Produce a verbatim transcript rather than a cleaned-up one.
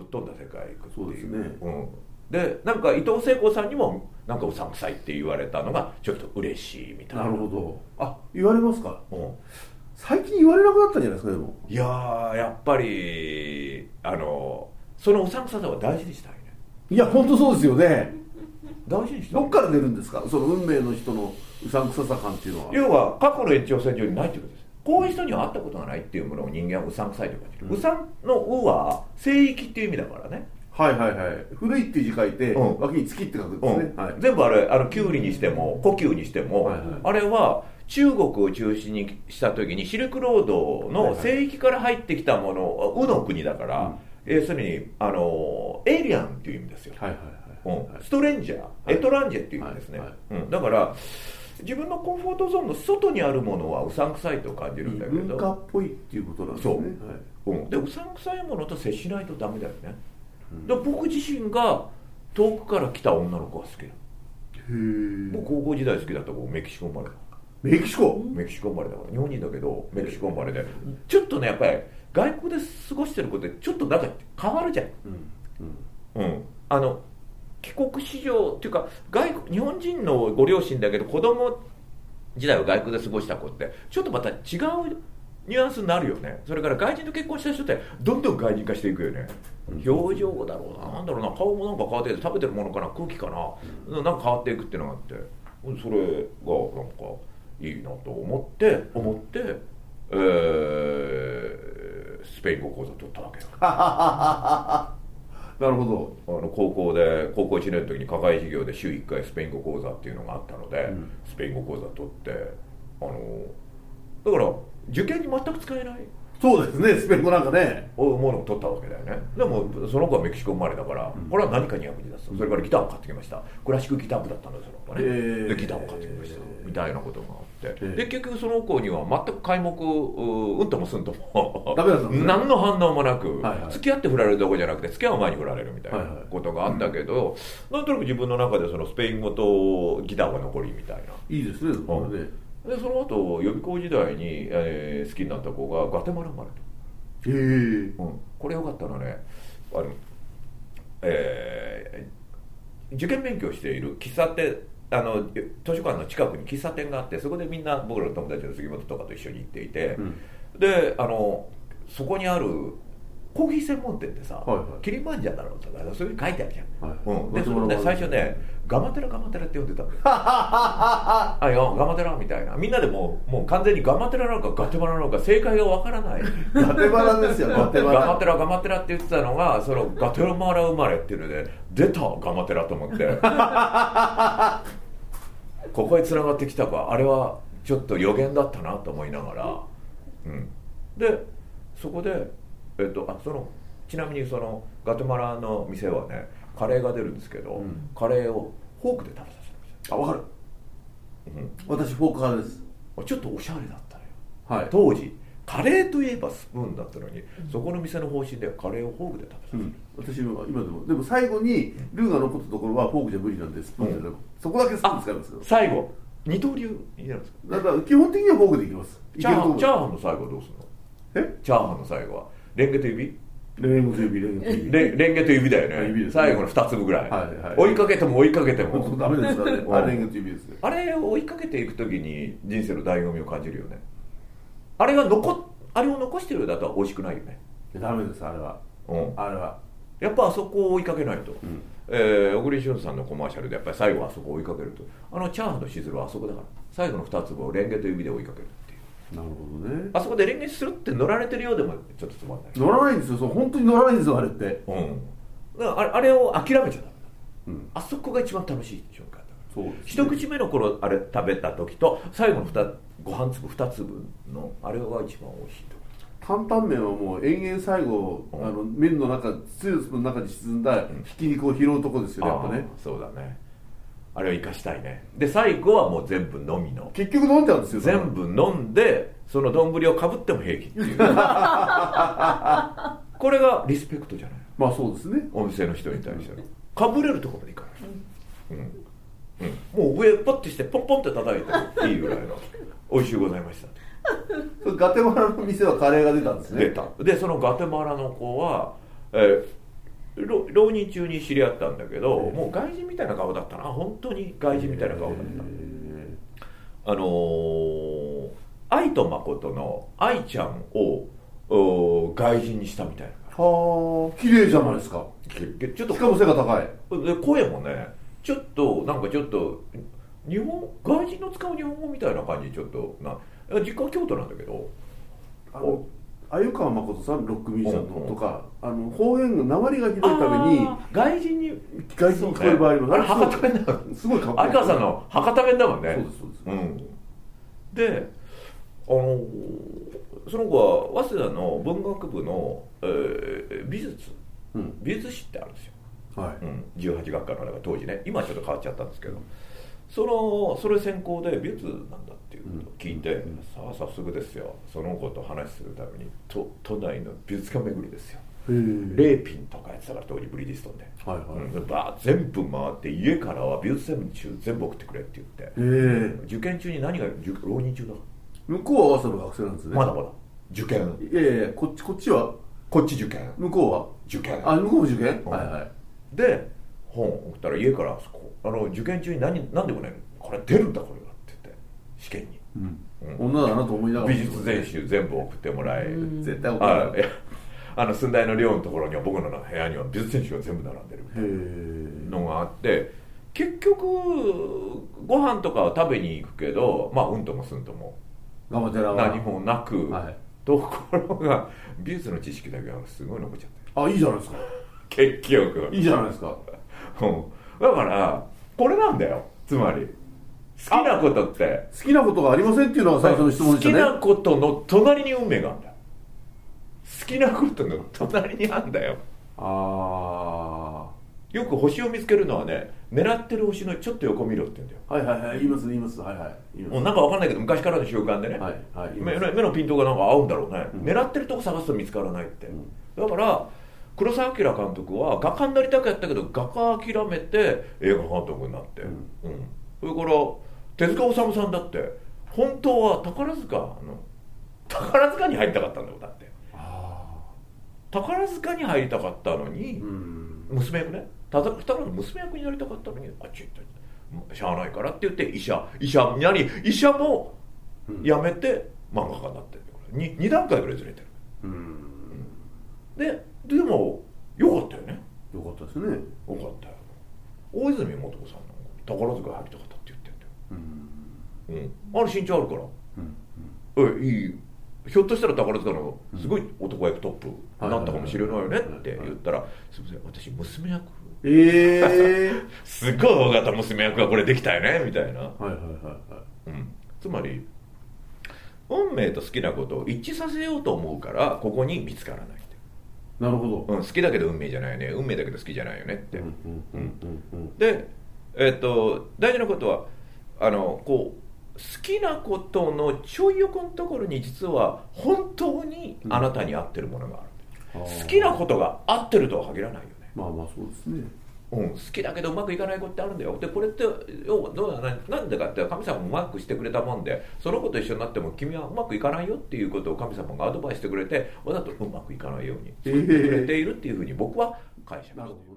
っ飛んだ世界行くっていう。 そうですね、 うん、でなんか伊藤聖子さんにもなんかうさんくさいって言われたのがちょっと嬉しいみたいな。 なるほど。あ、言われますか。 うん、 最近言われなくなったんじゃないですか。でもいやーやっぱりあのそのうさんくささは大事にしたいね。 いや本当そうですよね。 大事にしたい。 どっから出るんですか、その運命の人のうさんくささ感っていうのは。 要は過去の延長線上にないってことです。こういう人には会ったことがないっていうものを人間はうさんくさいと感じる、うん、うさんのうは聖域っていう意味だからね。 はいはいはい。古いっていう字書いて、うん、脇に月って書くんですね、うん、はい、 全部あれあのキュウリにしても故宮にしても、はいはい、あれは中国を中心にした時にシルクロードの聖域から入ってきたもの、うの国だから、うん、要するにあのエイリアンっていう意味ですよ、はいはいはい、うん、ストレンジャー、はい、エトランジェっていう意味ですね、はいはい、うん、だから自分のコンフォートゾーンの外にあるものはうさんくさいと感じるんだけど、 文化っぽいっていうことなんですね。 そう、はい、うん、でうさんくさいものと接しないとダメだよね、うん、で僕自身が遠くから来た女の子が好きだ。へえ。僕高校時代好きだった子メキシコ生まれだ。 メキシコメキシコ生まれだから日本人だけどメキシコ生まれで、ちょっとねやっぱり外国で過ごしてることでちょっとなんか変わるじゃん、うん、うん、あの帰国子女っていうか外国日本人のご両親だけど子供時代を外国で過ごした子ってちょっとまた違うニュアンスになるよね。それから外人と結婚した人ってどんどん外人化していくよね。表情だろうな、なんだろうな、顔もなんか変わって食べてるものかな、空気かな、うん、なんか変わっていくっていうのがあって、それがなんかいいなと思って思って、えー、スペイン語講座取ったわけよ。 なるほど。あの高校で高校いちねんの時に課外授業で週いっかいスペイン語講座っていうのがあったので、うん、スペイン語講座取ってあのだから受験に全く使えない。 そうですね、スペイン語なんかねものを取ったわけだよね。でもその子はメキシコ生まれだから、うん、これは何かに役に立つ、うん、それからギターを買ってきました。クラシックギター部だったんですよ、その子ね、えー、でギターを買ってきました、みたいなことがあって、えー、で結局その子には全く皆目うんともすんともダメだったんですね。何の反応もなく、はいはい、付き合って振られるとこじゃなくて付き合う前に振られるみたいなことがあったけど、はいはい、うん、なんとなく自分の中でそのスペイン語とギターが残りみたいな。 いいですね、それで、 うん、でその後予備校時代に、えー、好きになった子がガテマラ生まれた。 へー、 うん、これよかったのはね、あの、えー、受験勉強している喫茶店、あの図書館の近くに喫茶店があって、そこでみんな僕らの友達の杉本とかと一緒に行っていて、うん、であのそこにあるコーヒー専門店ってさ、はいはい、キリマンジャだろうとかそういうの書いてあるじゃん、はい、うん、でそれね最初ねガマテラガマテラって呼んでたんだよあ、いやガマテラみたいな、みんなでもうもう完全にガマテラなのかガテマラなのか正解がわからないガテマラですよガテマラガマテラガマテラって言ってたのがそのガテマラ生まれっていうので出たガマテラと思ってここへ繋がってきたか、あれはちょっと予言だったなと思いながら、うん、でそこでえっと、あそのちなみにそのガテマラの店はねカレーが出るんですけど、うん、カレーをフォークで食べさせるんですよ。 あ、分かる、うん、私フォーク派です。 ちょっとおしゃれだったのよ、はい、当時カレーといえばスプーンだったのに、うん、そこの店の方針ではカレーをフォークで食べさせる、うん、 私は今でもでも最後にルーが残ったところはフォークじゃ無理なんでスプーンで、うん、そこだけスプーン使いますけど、 最後二刀流になるんですか。 だから基本的にはフォークでいきます。 チャーハン、チャーハンの最後はどうするの。えチャーハンの最後はレンゲと指レンゲと指レンゲと指レンレンゲと指だよね、ね、最後のふたつぶぐらい、はいはい、追いかけても追いかけてもダメですからねあれレンゲと指ですね。 あれを追いかけていくときに人生の醍醐味を感じるよね。あれが残あれを残してるだと美味しくないよね。 ダメですあれは、うん、あれはやっぱあそこを追いかけないと、うん、えー、小栗旬さんのコマーシャルでやっぱり最後はあそこを追いかけると、あのチャーハンのしずるはあそこだから最後のふたつぶをレンゲと指で追いかける。 なるほどね。 あそこで連結するって乗られてるようでもちょっとつまんない。 乗らないんですよ。そう本当に乗らないんですよあれって。うん。 だからあれ、あれを諦めちゃダメだ。うん。あそこが一番楽しい瞬間だから。そうですね。一口目の頃あれ食べた時と最後の二ご飯粒二粒のあれが一番美味しいと。 担々麺はもう延々最後、うん、あの麺の中スープの中に沈んだひき肉を拾うとこですよね、やっぱね。 そうだね。あれを生かしたいね。で最後はもう全部飲みの結局飲んじゃうんですよ。 全部飲んでその丼をかぶっても平気っていうこれがリスペクトじゃない。 まあそうですね。 お店の人に対してかぶれるところまでいかない、うんうん、もう上ポッてしてポンポンって叩いていいぐらいの美味しゅうございましたガテマラの店はカレーが出たんですね。 出た。でそのガテマラの子は、えー浪人中に知り合ったんだけど、もう外人みたいな顔だったな、本当に外人みたいな顔だった。あのー、愛と誠の愛ちゃんを外人にしたみたいな。 はあ、綺麗じゃないですか。 ちょっとしかも背が高い。 で声もね、ちょっとなんかちょっと日本外人の使う日本語みたいな感じ、ちょっとな、実家は京都なんだけど、 あの鮎川誠さん、ロックミュージシャンのとか、あの方言の訛りがひどいために外人に外人に聞こえる場合もあれ博多弁だもん。 すごいかっこいい。 鮎川さんの博多弁だもんね。 そうですそうです、 うん、で、あのその子は早稲田の文学部の、えー、美術、うん、美術史ってあるんですよ、はいうん、じゅうはち学科の中当時ね、今はちょっと変わっちゃったんですけど、そのそれ専攻で美術なんだっていうことを聞いて、うん、さあ早速ですよ、その子と話するために都都内の美術館巡りですよ。レーピンとかやってたから当時ブリヂストンで、はいはいうん、バー全部回って家からは美術専中全部送ってくれって言って、受験中に何が浪人中だ、 向こうは早稲田の学生なんですね。 まだまだ受験。 いやいや、こっちこっちはこっち受験、 向こうは受験。 あ、向こうも受験、うん、はいはい。 で本送ったら家からあの受験中に何何でもないの、これ出るんだこれがって言って試験に、 うんうん、女だなと思いながら美術全集全部送ってもらえ、 絶対送らない。 あの寸大の寮のところには僕の部屋には美術選手が全部並んでるみたいなのがあって、結局ご飯とかは食べに行くけど、まあうんともすんとも何もなく、はい、ところが美術の知識だけはすごい残っちゃって。 あ、いいじゃないですか。 結局いいじゃないですか。 うん、だからこれなんだよ、つまり好きなことって好きなことがありませんっていうのが最初の質問でしたね。 好きなことの隣に運命があるんだ。好きなことの隣にあるんだよ。あよく星を見つけるのはね、狙ってる星のちょっと横見ろって言うんだよ。 はいはいはい、言います言います、はいはい、 もうなんかわかんないけど昔からの習慣でね、はいはい、目, 目のピントがなんか合うんだろうね、うん、狙ってるとこ探すと見つからないって、うん、だから黒澤明監督は画家になりたくやったけど画家諦めて映画監督になって、うんうん、それから手塚治虫さんだって本当は宝塚の宝塚に入りたかったんだよ。だって宝塚に入りたかったのに、うん、娘役ね、ただただの娘役になりたかったのに、あっち行ったしゃあないからって言って医者医者になり、医者も辞めて漫画家になってる、うん、に, に段階ぐらいずれてる、うんうん、ででもよかったよね。 よかったですね。 よかったよ。大泉素子さんの宝塚に入りたかったって言ってんだよ、うんうん、あれ身長あるから、うんうん、えいいひょっとしたら宝塚のすごい男役トップになったかもしれないよねって言ったら、すいません私娘役、えー、すごい大型娘役がこれできたよねみたいな、はいはいはいはい、うん、つまり運命と好きなことを一致させようと思うからここに見つからないって。 なるほど、 うん、好きだけど運命じゃないよね、運命だけど好きじゃないよねって、で、えー、っと大事なことはあのこう好きなことのちょい横のところに実は本当にあなたに合ってるものがある、うん、好きなことが合ってるとは限らないよね。 まあまあそうですね、 うん、好きだけどうまくいかないことってあるんだよ。でこれって要はどうな、なんでかって神様もうまくしてくれたもんで、その子と一緒になっても君はうまくいかないよっていうことを神様がアドバイスしてくれて、わざとうまくいかないように作ってくれているっていうふうに僕は解釈している。